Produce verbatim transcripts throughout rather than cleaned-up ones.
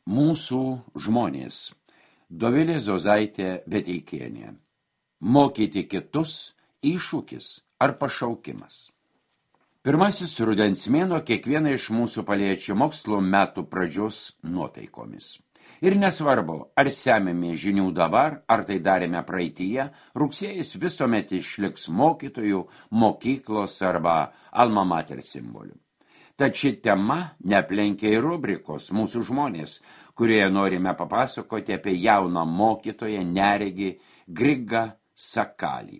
Mūsų žmonės. Dovilė Zozaitė Veteikienė. Mokyti kitus iššūkis ar pašaukimas. Pirmasis rudens mėnuo kiekvieną iš mūsų paliečia mokslo metų pradžios nuotaikomis. Ir nesvarbu, ar semėme žinių dabar, ar tai darėme praeityje, rugsėjis visuomet išliks mokytojų, mokyklos arba alma mater simboliu. Tad ši tema neaplenkia ir rubrikos mūsų žmonės, kurioje norime papasakoti apie jauną mokytoją neregį Grigą Sakalį.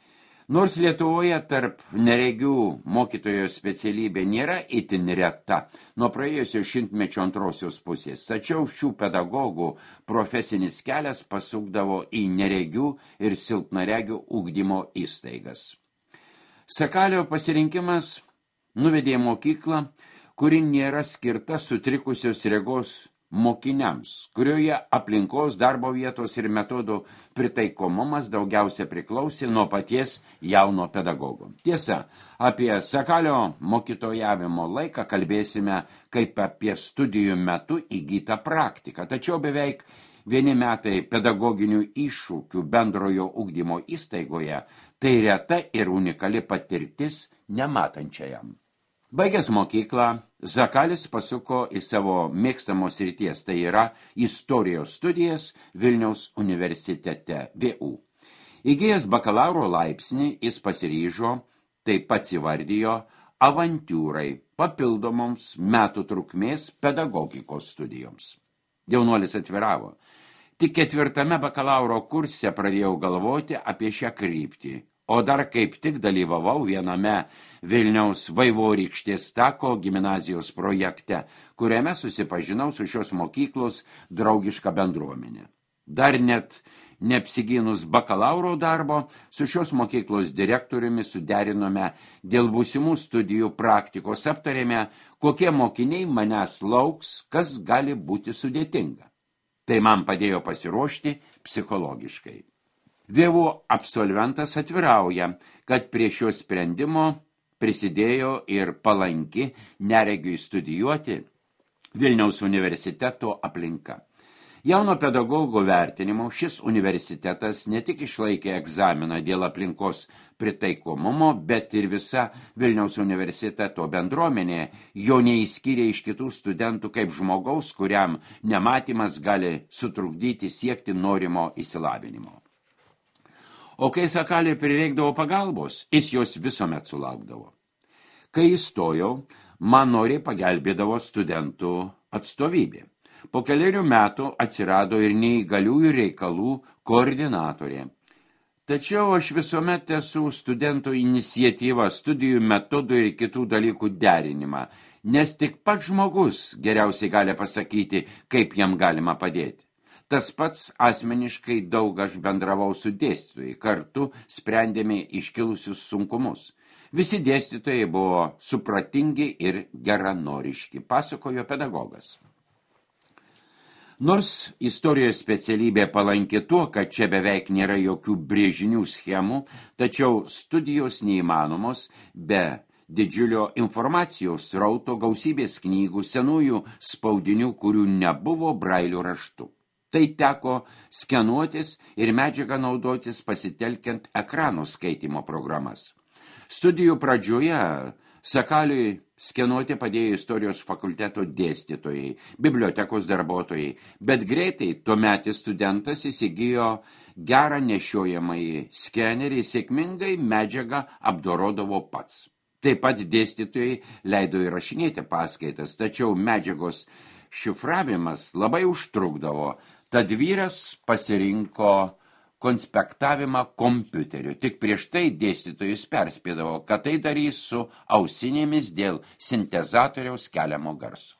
Nors Lietuvoje tarp neregių mokytojo specialybė nėra itin reta nuo praėjusio šimtmečio antrosios pusės, tačiau šių pedagogų profesinis kelias pasukdavo į neregių ir silpnaregių ugdymo įstaigas. Sakalio pasirinkimas nuvedė į mokyklą, kuri nėra skirta sutrikusios regos mokiniams, kurioje aplinkos, darbo vietos ir metodų pritaikomumas daugiausia priklausė nuo paties jauno pedagogo. Tiesa, apie Sakalio mokytojavimo laiką kalbėsime kaip apie studijų metu įgytą praktiką, tačiau beveik vieni metai pedagoginių iššūkių bendrojo ugdymo įstaigoje tai reta ir unikali patirtis nematančiajam. Baigęs mokyklą, Sakalis pasuko į savo mėgstamos srities, tai yra istorijos studijas Vilniaus universitete V U. Įgijęs bakalauro laipsnį, jis pasiryžo, taip pat įvardijo, avantiūrai papildomoms metų trukmės pedagogikos studijoms. Jaunuolis atviravo. Tik ketvirtame bakalauro kurse pradėjau galvoti apie šią kryptį, o dar kaip tik dalyvavau viename Vilniaus Vaivorykštės tako gimnazijos projekte, kuriame susipažinau su šios mokyklos draugiška bendruomenė. Dar net neapsigynus bakalauro darbo, su šios mokyklos direktoriumi suderinome dėl būsimų studijų praktikos, aptarėme, kokie mokiniai manęs lauks, kas gali būti sudėtinga. Tai man padėjo pasiruošti psichologiškai. V U absolventas atvirauja, kad prie šio sprendimo prisidėjo ir palanki neregiui studijuoti Vilniaus universiteto aplinka. Jauno pedagogo vertinimo šis universitetas ne tik išlaikė egzaminą dėl aplinkos pritaikomumo, bet ir visa Vilniaus universiteto bendruomenė jo neįskyrė iš kitų studentų kaip žmogaus, kuriam nematymas gali sutrukdyti siekti norimo išsilavinimo. O kai Sakaliui prireikdavo pagalbos, jis jos visuomet sulaukdavo. Kai įstojau, man noriai pagelbėdavo studentų atstovybė. Po keliarių metų atsirado ir neįgaliųjų reikalų koordinatorė. Tačiau aš visuomet esu studentų iniciatyva, studijų metodų ir kitų dalykų derinimą, nes tik pats žmogus geriausiai gali pasakyti, kaip jam galima padėti. Tas pats asmeniškai daug aš bendravau su dėstytojai, kartu sprendėme iškilusius sunkumus. Visi dėstytojai buvo supratingi ir geranoriški, pasakojo pedagogas. Nors istorijos specialybė palanki tuo, kad čia beveik nėra jokių brėžinių schemų, tačiau studijos neįmanomos be didžiulio informacijos srauto, gausybės knygų, senųjų spaudinių, kurių nebuvo brailio raštu. Tai teko skenuotis ir medžiagą naudotis pasitelkiant ekranų skaitymo programas. Studijų pradžioje Sakaliui skenuoti padėjo istorijos fakulteto dėstytojai, bibliotekos darbuotojai, bet greitai tuometis studentas įsigijo gerą nešiojamąjį skenerį, sėkmingai medžiagą apdorodavo pats. Taip pat dėstytojai leido įrašinėti paskaitas, tačiau medžiagos šifravimas labai užtrukdavo, tad vyras pasirinko konspektavimą kompiuteriu. Tik prieš tai dėstytojus perspėdavo, kad tai darys su ausinėmis dėl sintezatoriaus keliamo garso.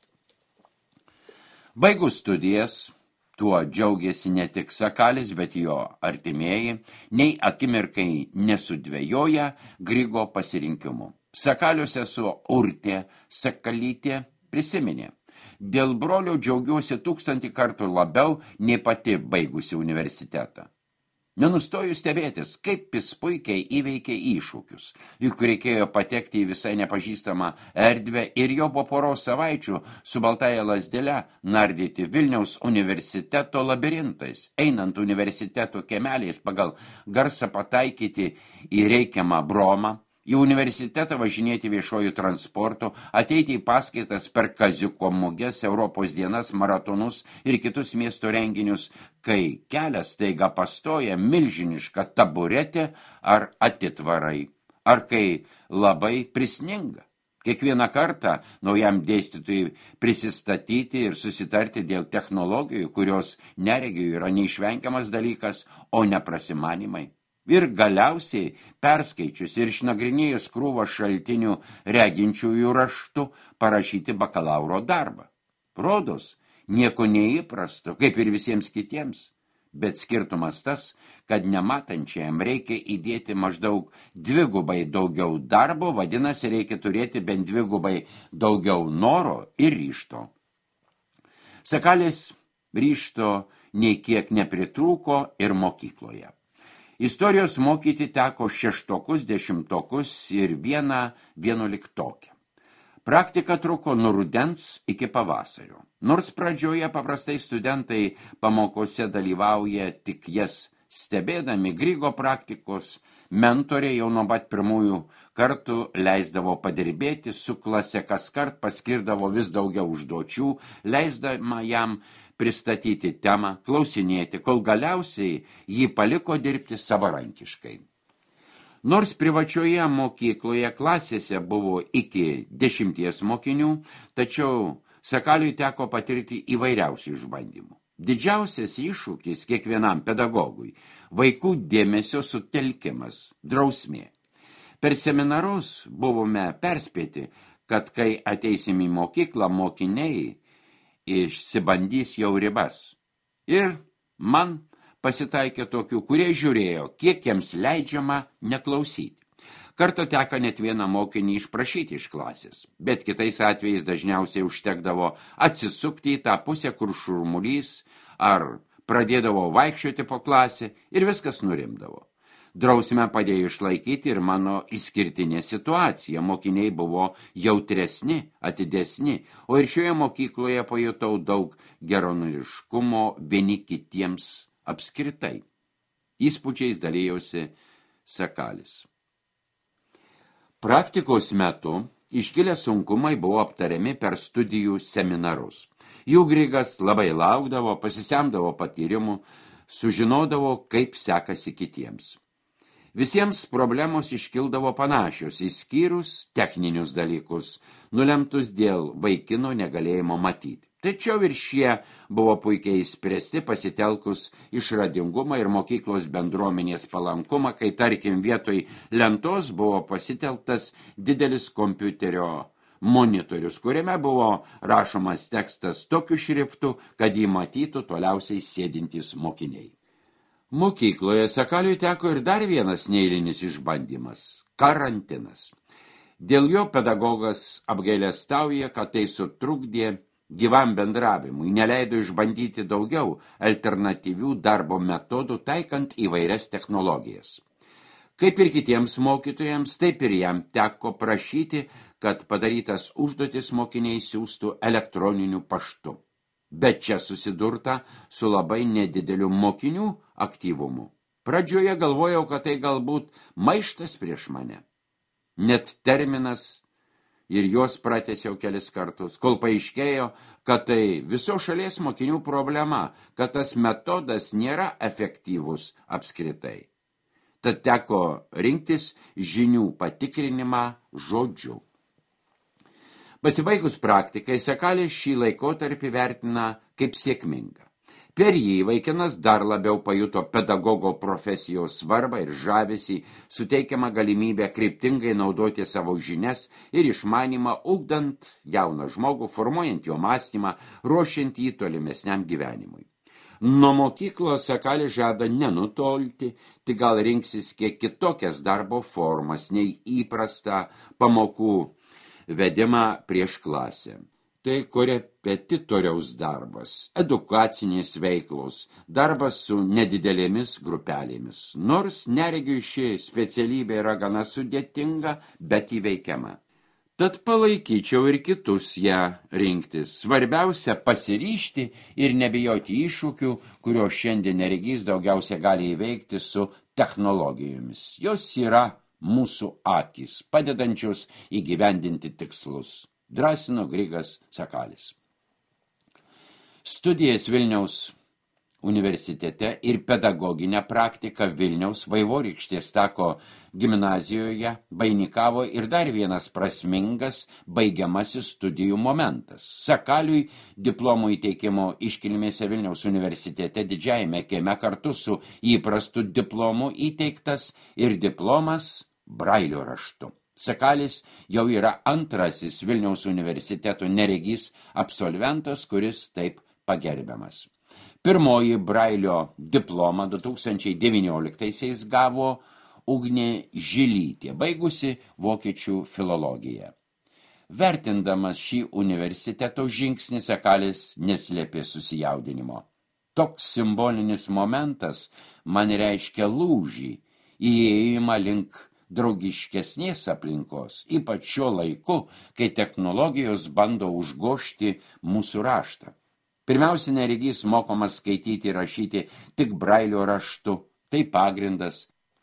Baigus studijas, tuo džiaugiasi ne tik Sakalis, bet jo artimieji, nei akimirkai nesudvejoja Grigo pasirinkimu. Sakalio sesuo Urtė Sakalytė prisiminė. Dėl brolio džiaugiuosi tūkstantį kartų labiau nei pati baigusi universitetą. Nenustoju stebėtis, kaip jis puikiai įveikė iššūkius, juk reikėjo patekti į visai nepažįstamą erdvę ir jo po poros savaičių su baltaja lazdele nardyti Vilniaus universiteto labirintais, einant universiteto kiemeliais pagal garsą pataikyti į reikiamą bromą, į universitetą važinėti viešojų transportu, ateiti į paskaitas per kaziuko muges, Europos dienas, maratonus ir kitus miesto renginius, kai kelias staiga pastoja milžiniška taburetė ar atitvarai, ar kai labai prisninga. Kiekvieną kartą naujam dėstytojui prisistatyti ir susitarti dėl technologijų, kurios neregiui yra neišvengiamas dalykas, o ne prasimanimai. Ir galiausiai, perskaičius ir išnagrinėjus krūvą šaltinių reginčiųjų raštu, parašyti bakalauro darbą. Rodos, nieko neįprasto, kaip ir visiems kitiems, bet skirtumas tas, kad nematančiam reikia įdėti maždaug dvigubai daugiau darbo, vadinasi, reikia turėti bent dvigubai daugiau noro ir ryžto. Sakalis ryžto nei kiek nepritrūko ir mokykloje. Istorijos mokyti teko šeštokus, dešimtokus ir vieną vienuoliktokę. Praktika truko nuo rudens iki pavasario. Nors pradžioje paprastai studentai pamokose dalyvauja tik jas stebėdami, Grygo praktikos mentoriai jau nuo pat pirmųjų kartų leisdavo padirbėti, su klase kaskart paskirdavo vis daugiau užduočių, leisdama jam pristatyti temą, klausinėti, kol galiausiai jį paliko dirbti savarankiškai. Nors privačioje mokykloje klasėse buvo iki dešimties mokinių, tačiau Sakaliui teko patirti įvairiausių išbandymų. Didžiausias iššūkis kiekvienam pedagogui – vaikų dėmesio sutelkimas, drausmė. Per seminarus buvome perspėti, kad kai ateisim į mokyklą, mokiniai išsibandys jau ribas. Ir man pasitaikė tokių, kurie žiūrėjo, kiek jiems leidžiama neklausyti. Kartą teka net vieną mokinį išprašyti iš klasės, bet kitais atvejais dažniausiai užtekdavo atsisukti į tą pusę, kur šurmulys, ar pradėdavo vaikščioti po klasę ir viskas nurimdavo. Drausmę padėjo išlaikyti ir mano išskirtinė situacija. Mokiniai buvo jautresni, atidesni, o ir šioje mokykloje pajutau daug geranoriškumo vieni kitiems apskritai. Įspūdžiais dalyjosi Sakalis. Praktikos metu iškilę sunkumai buvo aptariami per studijų seminarus. Jų Grygas labai laukdavo, pasisemdavo patyrimų, sužinodavo, kaip sekasi kitiems. Visiems problemos iškildavo panašios, išskyrus techninius dalykus, nulemtus dėl vaikino negalėjimo matyti. Tačiau ir šie buvo puikiai išspręsti pasitelkus išradingumą ir mokyklos bendruomenės palankumą, kai tarkim vietoj lentos buvo pasitelktas didelis kompiuterio monitorius, kuriame buvo rašomas tekstas tokiu šriftu, kad jį matytų toliausiai sėdintys mokiniai. Mokykloje Sakaliui teko ir dar vienas neeilinis išbandymas – karantinas. Dėl jo pedagogas apgailestauja, kad tai sutrukdė gyvam bendravimui, neleido išbandyti daugiau alternatyvių darbo metodų, taikant įvairias technologijas. Kaip ir kitiems mokytojams, taip ir jam teko prašyti, kad padarytas užduotis mokiniai siųstų elektroniniu paštu. Bet čia susidurta su labai nedideliu mokinių aktyvumu. Pradžioje galvojau, kad tai galbūt maištas prieš mane. Net terminas ir juos pratęsiau kelis kartus, kol paaiškėjo, kad tai viso šalies mokinių problema, kad tas metodas nėra efektyvus apskritai. Tad teko rinktis žinių patikrinimą žodžiu. Pasibaigus praktikai, Sakalis šį laikotarpį vertina kaip sėkmingą. Per jį vaikinas dar labiau pajuto pedagogo profesijos svarbą ir žavesį, suteikiamą galimybę kryptingai naudoti savo žinias ir išmanymą, ugdant jauną žmogų, formuojant jo mąstymą, ruošiant jį tolimesniam gyvenimui. Nuo mokyklos Sakalis žada nenutolti, tik gal rinksis kiek kitokias darbo formas nei įprasta pamokų vedimą prieš klasę. Tai korepetitoriaus darbas, edukacinės veiklos, darbas su nedidelėmis grupelėmis. Nors neregiui ši specialybė yra gana sudėtinga, bet įveikiama. Tad palaikyčiau ir kitus ją rinktis. Svarbiausia pasiryžti ir nebijoti iššūkių, kurio šiandien neregys daugiausia gali įveikti su technologijomis. Jos yra mūsų akys, padedančios įgyvendinti tikslus. Drąsino Grigas Sakalis. Studijas Vilniaus universitete ir pedagoginę praktiką Vilniaus Vaivorykštės Tako gimnazijoje vainikavo ir dar vienas prasmingas baigiamasis studijų momentas. Sakaliui diplomų įteikimo iškilmėse Vilniaus universitete didžiajame kieme kartu su įprastu diplomu įteiktas ir diplomas Brailio raštu. Sakalis jau yra antrasis Vilniaus universiteto neregys absolventas, kuris taip pagerbiamas. Pirmoji Brailio diplomą du tūkstančiai devynioliktaisiais gavo Ugnė Žilytė, baigusi vokiečių filologiją. Vertindamas šį universiteto žingsnį, Sakalis neslėpė susijaudinimo. Toks simbolinis momentas man reiškia lūžį, įėjimą link draugiškesnės aplinkos, ypač šiuo laiku, kai technologijos bando užgožti mūsų raštą. Pirmiausia, neregys mokomas skaityti ir rašyti tik Brailio raštu, tai pagrindas.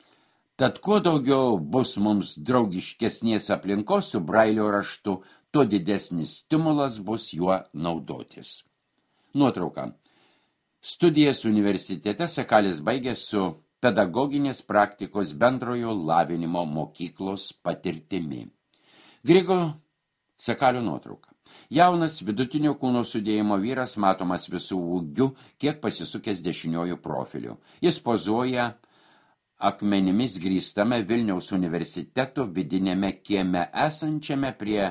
Tad kuo daugiau bus mums draugiškesnės aplinkos su Brailio raštu, tuo didesnis stimulas bus juo naudotis. Nuotrauka. Studijas universitete Sakalis baigė su pedagoginės praktikos bendrojo lavinimo mokyklos patirtimi. Grigo Sakalio nuotrauka. Jaunas vidutinio kūno sudėjimo vyras matomas visų ūgių, kiek pasisukęs dešiniojų profiliu. Jis pozuoja akmenimis grįstame Vilniaus universiteto vidinėme kieme esančiame prie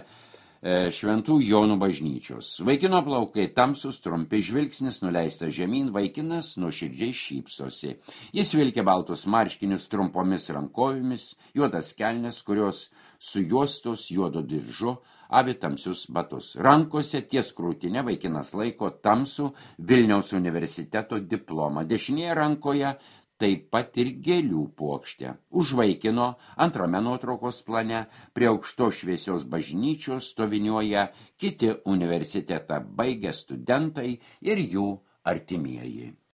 Šventų Jonų bažnyčios. Vaikino plaukai tamsus, trumpi, žvilgsnis nuleistas žemyn, vaikinas nuoširdžiai šypsosi. Jis vilkė baltus marškinius trumpomis rankovėmis, juodas kelnes, kurios sujuostos juodo diržu, avi tamsius batus. Rankose ties krūtinė vaikinas laiko tamsų Vilniaus universiteto diplomą. Dešinėje rankoje taip pat ir gėlių puokštė. Už vaikino antrame nuotraukos plane prie aukštos šviesios bažnyčios stoviniuoja kiti universitetą baigę studentai ir jų artimieji.